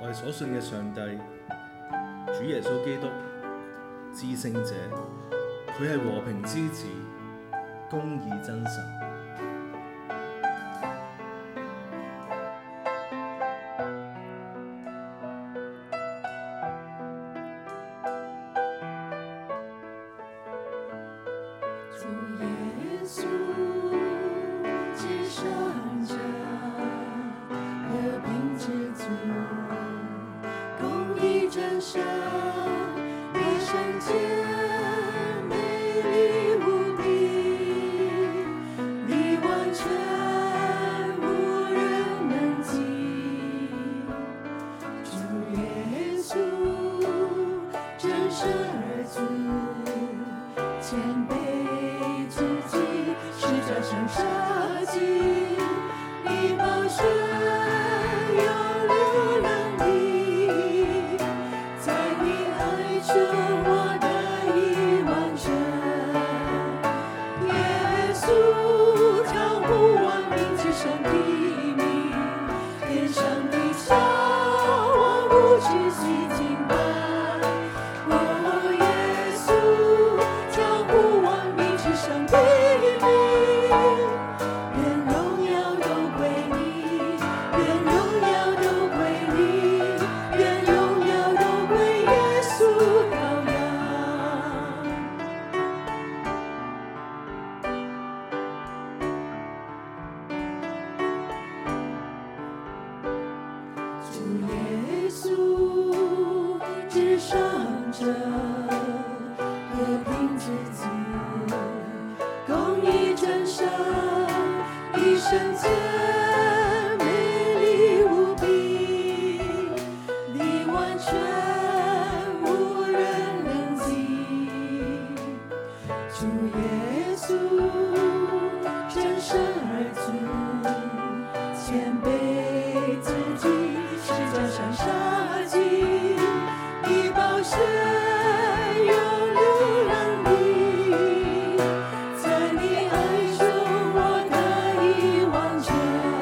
我哋所信嘅上帝，主耶穌基督，至聖者，佢係和平之子，公義真神。 主耶稣，至圣者，和平之主，公义真神，一圣洁，美丽无比，你完全无人能及。主耶稣，真神而主，谦卑自己，十架上杀己，以宝血有流能力，在你爱中我得以完全。耶稣超乎万民之上的名，天上地下万物齐心敬拜。耶稣超乎万民之上的名，愿荣耀都归你，愿荣耀都归你，愿荣耀都归耶稣羔羊。主耶稣，至圣者，和平之子，公义真神，一圣洁，美丽无比，你完全无人能及。主耶稣，真神而主，谦卑自己，十架上杀己，以宝血有流能力，在你爱中我得以完全。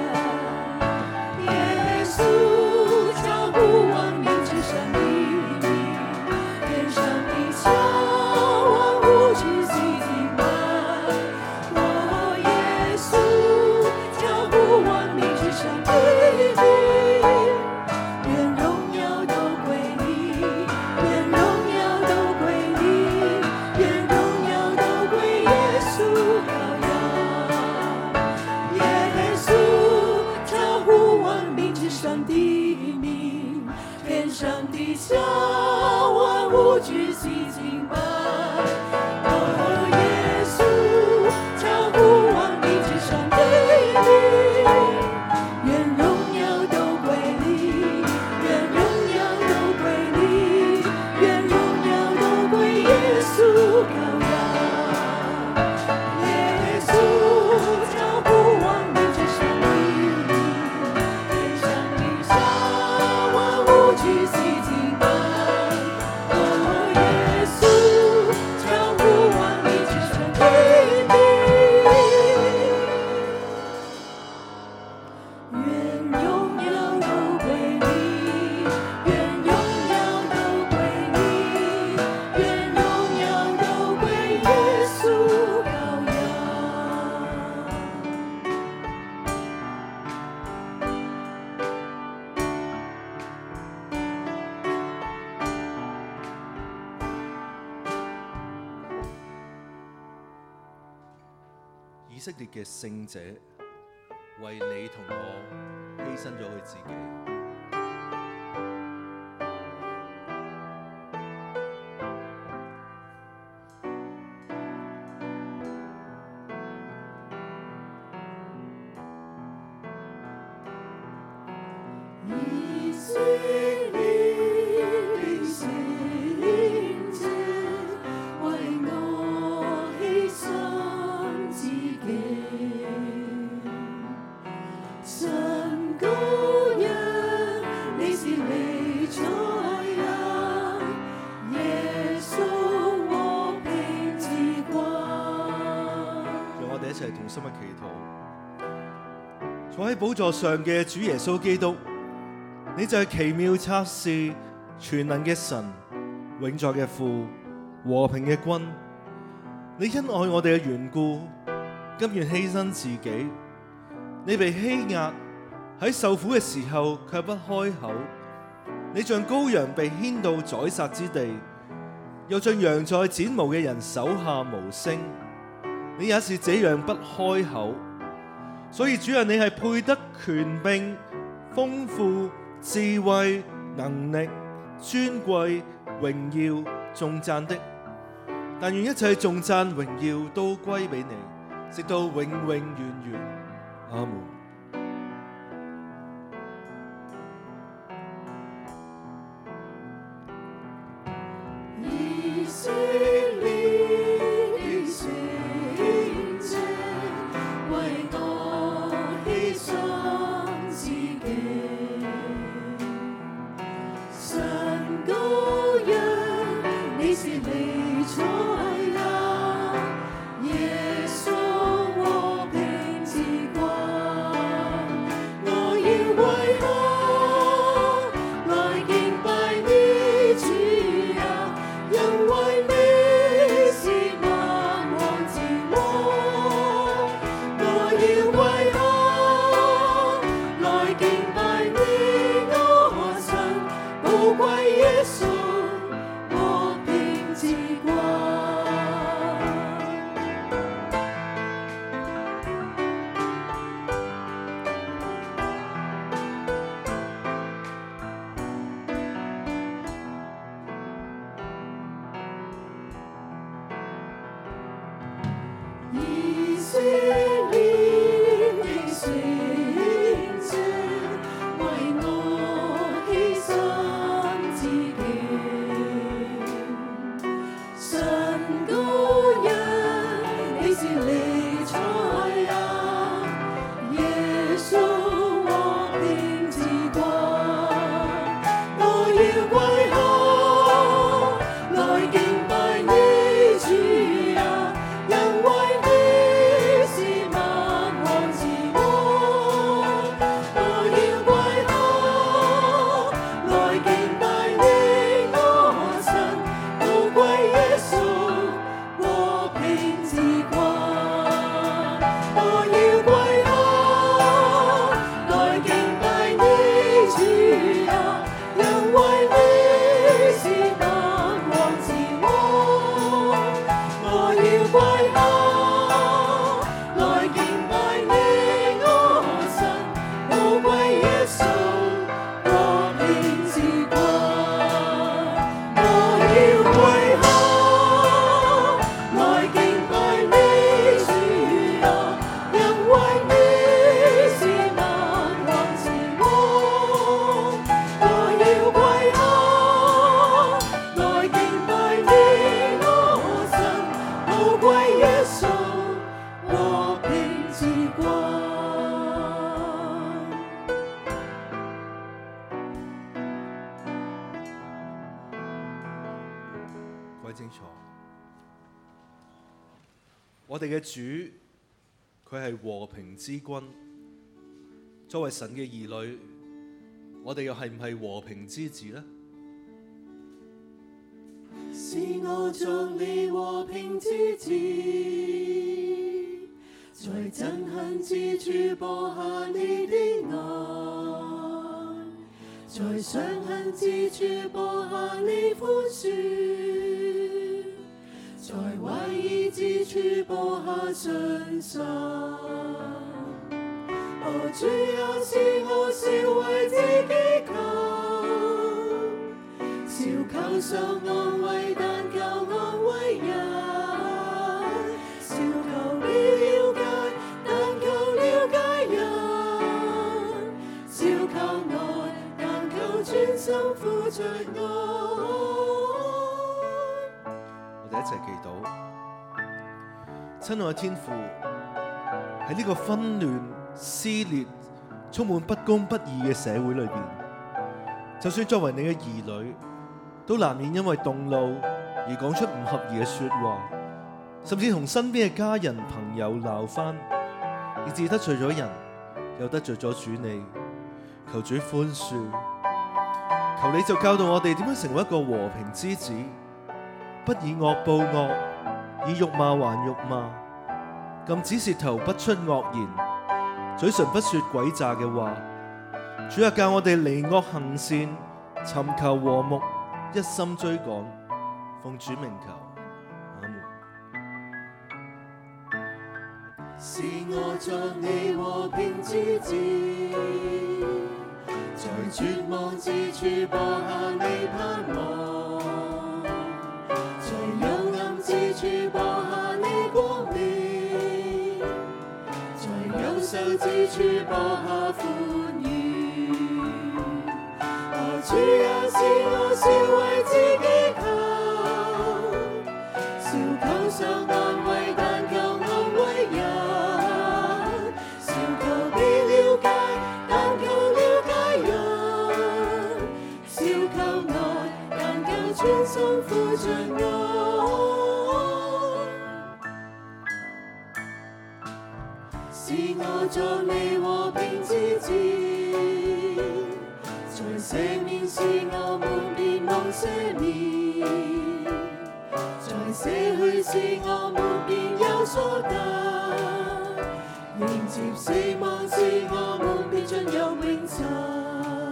耶稣超乎万民之上的名，天上地下万物齐心敬拜。耶稣超乎万民之上的名，愿荣耀都归你，愿荣耀都归你，愿荣耀都归耶稣羔羊。耶稣超乎万民之上的名，天上地下万物齐心敬拜。耶稣超乎万民之上的名，愿荣耀都归你，愿荣耀都归你，愿荣耀都归耶稣羔羊。耶稣超乎万民之上的名，天上地下万物齐心敬拜。耶稣超乎万民之上的名，愿荣耀都归你，愿荣耀都归你，愿荣耀都归耶稣羔羊。 以色列嘅聖者為你同我犧牲咗佢自己。 以色列的聖者，為我犧牲自己，神羔羊，你是彌賽亞，耶穌和平之光。 讓我哋一齊同心嘅祈禱。坐喺寶座上嘅主耶穌基督， 你就係奇妙策士、全能嘅神、永在嘅父、和平嘅君。你因愛我哋嘅緣故，甘願犧牲自己。你被欺壓，喺受苦嘅時候卻不開口。你像羔羊被牽到宰殺之地，又像羊在剪毛嘅人手下無聲。你也是這樣不開口。所以主啊，你係配得權柄、豐富、智慧、能力、尊貴、榮耀、頌讚的。但願一切頌讚榮耀都歸俾你，直到永永遠遠。阿門。 以色列的聖者，為我犧牲自己，神羔羊，你是彌賽亞，耶穌和平之君，我要為何來敬拜你，主啊，因為你是萬王之王。我要為何來敬拜你，我神，寶貴耶穌和平之君。以色列的聖者，為我犧牲自己，神羔羊，你是彌賽亞，耶穌和平之君。我要為何來敬拜你，主啊，因為你是萬王之王。我要為何來敬拜你，我神，寶貴耶穌和平之君。我要為何來敬拜你，主啊，因為你是萬王之王。我要為何來敬拜你，我神，寶貴耶穌和平之君。我要為何來敬拜你，主啊，因為你是萬王之王。我要為何來敬拜你，我神，寶貴耶穌和平之君。 各位清楚，我哋嘅主佢係和平之君。作為神嘅兒女，我哋又係唔係和平之子呢？ 是我作你和平之子，在憎恨之處播下你的愛，在傷痕之處播下你寬恕，在懷疑之處播下信心。主啊，是我少為自己求，少求受安慰，但求安慰人；少求了解，但求了解人；少求愛，但求專心付着愛。 我哋一齊祈禱。親愛嘅天父，喺呢個紛亂、撕裂、充滿不公不義嘅社會裏邊，就算作為你嘅兒女，都難免因為動怒而講出唔合宜嘅說話，甚至同身邊嘅家人朋友鬧翻，以致得罪咗人，又得罪咗主你。求主寬恕， 求你就教導我哋點樣成為一個和平之子，不以惡報惡，以辱罵還辱罵，禁止舌頭不出惡言，嘴唇不說詭詐嘅話。主啊，教我哋離惡行善，尋求和睦，一心追趕，奉主名求，阿門。 是我作你和平之子，在絕望之處播下你盼望，在幽暗之處播下你光明，在憂愁之處播下歡愉。主啊，是我笑為自己求，笑求上安慰，但求安慰人，笑求被了解，但求了解人，笑求愛，但求全心付着愛。是我作你和平之子，在赦免是我們別忘赦免，在捨去是我們便有所得，迎接死亡是我們便進入永生。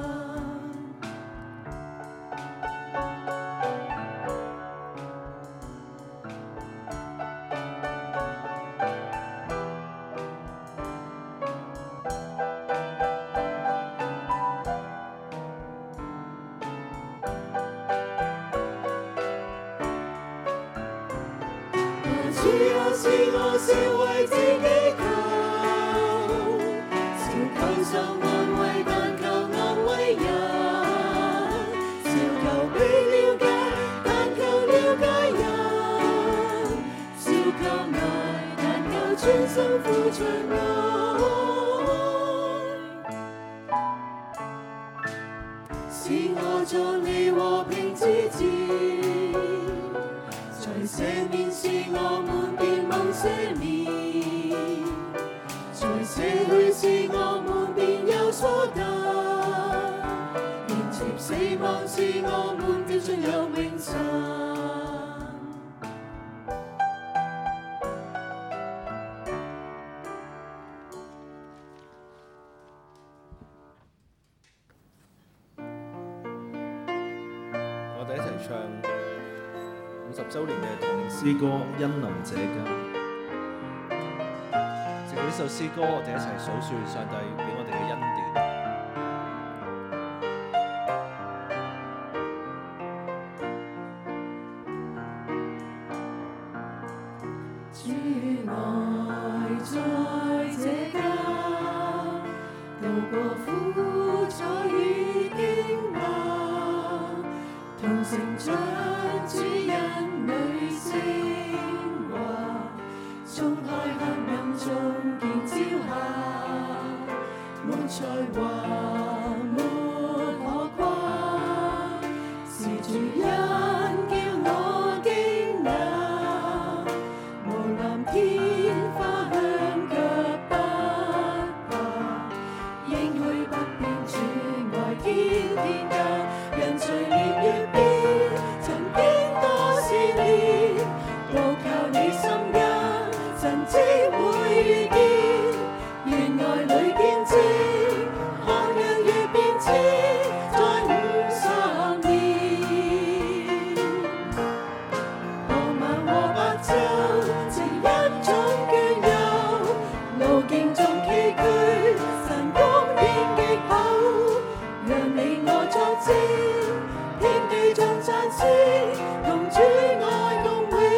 主啊，是我笑為自己求，笑求受安慰，但求安慰人，笑求被了解，但求了解人，笑求愛，但求全心付出愛。是我作你和平之子，在赦免是我們便忘赦免，在捨去是我們便有所得，迎接死亡是我們便進入永生。 我哋一齊唱50週年嘅同名詩歌《恩臨這家》。藉呢首詩歌，我哋一齊數算上帝俾我哋嘅恩典。 主愛在這家，渡過苦楚與驚難，同成長主恩裏升華，衝開黑暗中見朝霞，沒才華沒可誇，是主恩叫我驚訝，無藍天花香卻不怕，應許不變主愛天天加，人隨年月變，曾經多試煉，都靠你心恩，神蹟會遇見，願愛裏見證，看日月變遷，在50年。傍晚和白晝，情恩中眷佑，路徑中崎嶇，神供應極厚，讓你我作證，天地中讚聲，同主愛共榮。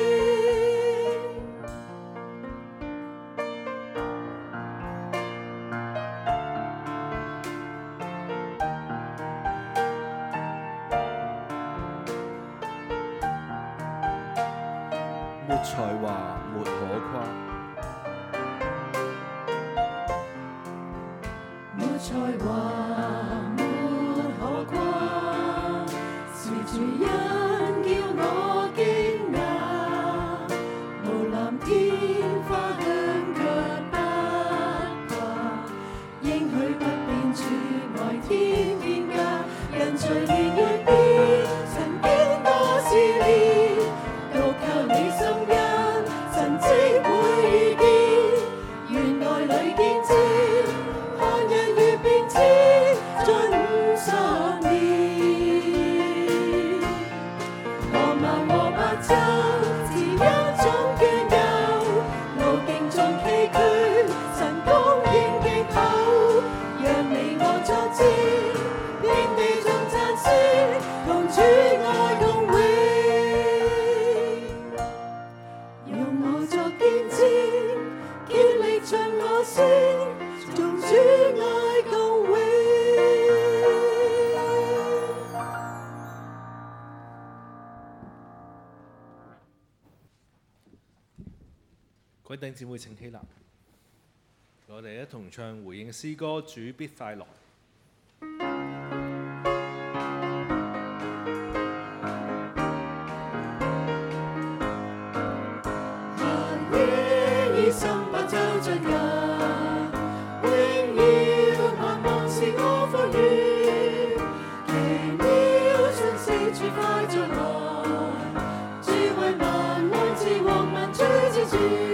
沒才華沒可誇， 沒才華沒可誇，是主恩叫我驚訝，無藍天花香卻不怕，應許不變主愛天天加，人隨知，遍地中讚詩，同主愛共榮。用我作見證，竭力盡我先，同主愛共榮。 各位弟兄姊妹請起立，我哋一同唱回應詩歌《主必快來》。 行於以心白晝進入，榮耀盼望是我福願，奇妙信息主快進來，主為萬愛自和民追之主。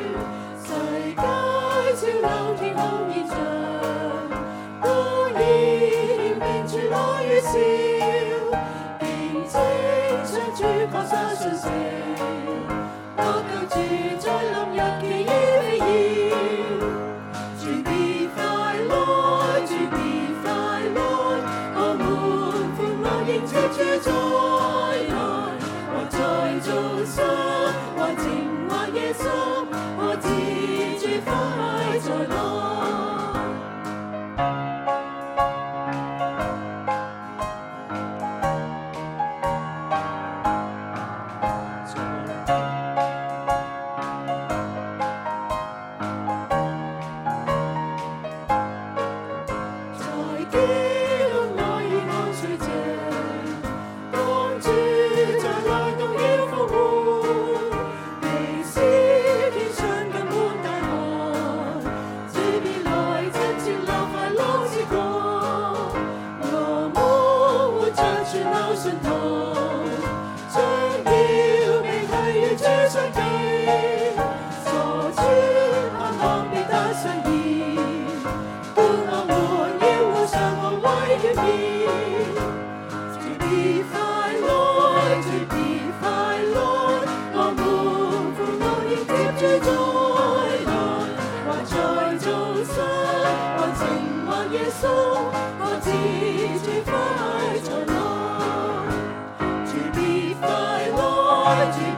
潮流天空現象，都已命住來預兆，見證上主確實信息，我救主在臨日期已飛遙，主必快來，主必快來，我們歡樂迎接主再來，或在早晨，或晴或夜深，我知主快再來。主